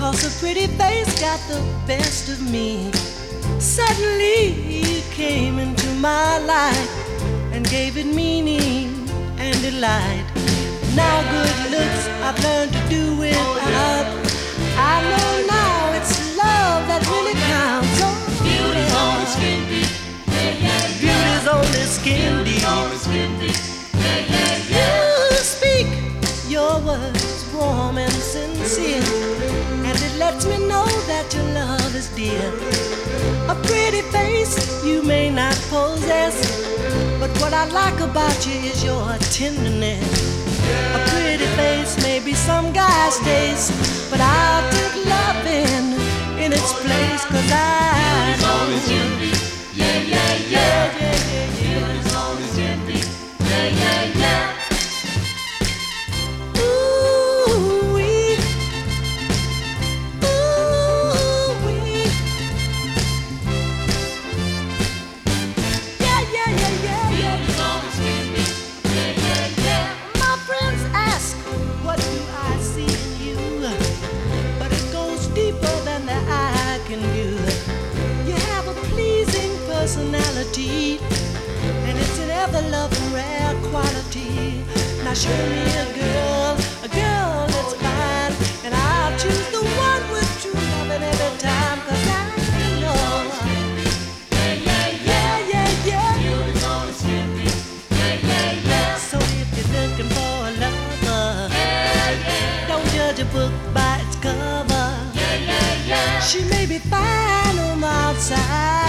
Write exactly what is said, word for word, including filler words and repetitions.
'cause a pretty face got the best of me. Suddenly you came into my life and gave it meaning and delight. Now good looks I've learned to do without. I know now it's love that really counts. Oh, Beauty's only skin deep. Yeah, yeah, yeah. Beauty's only skin deep. Beauty's only skin deep. Yeah, yeah, yeah. You speak your words warm and sincere, and it lets me know that your love is dear. A pretty face you may not possess, but what I like about you is your tenderness. A pretty face may be some guy's taste, but I'll take loving in its place, 'cause I Beauty's know only skin deep. Yeah, yeah, yeah. Beauty's only skin deep. Yeah, yeah, yeah. Ooh-wee. Ooh-wee. Yeah, yeah, yeah, yeah, yeah. Beauty's only skin deep. Yeah, yeah, yeah. My friends ask, what do I see in you? But it goes deeper than the eye can view. You have a pleasing personality, and it's an ever-loving rare quality. Now show me a girl, a girl that's fine, and I'll choose the one with true loving every time, 'cause I know. Yeah, yeah, yeah. Yeah, yeah, yeah. Beauty's only skin deep. Yeah, yeah, yeah. So if you're looking for a lover, Yeah, yeah. don't judge a book by its cover. Yeah, yeah, yeah. She may be fine on the outside,